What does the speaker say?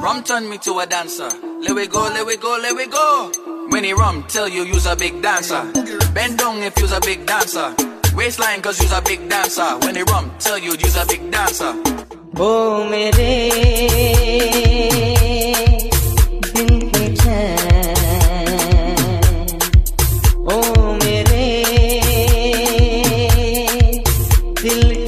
Rum turn me to a dancer. Let we go, let we go, let we go. When he rum tell you you's a big dancer. Bend down if you's a big dancer. Waistline cause you's a big dancer. When he rum tell you you's a big dancer. Oh mere dil ke chain, oh mere dil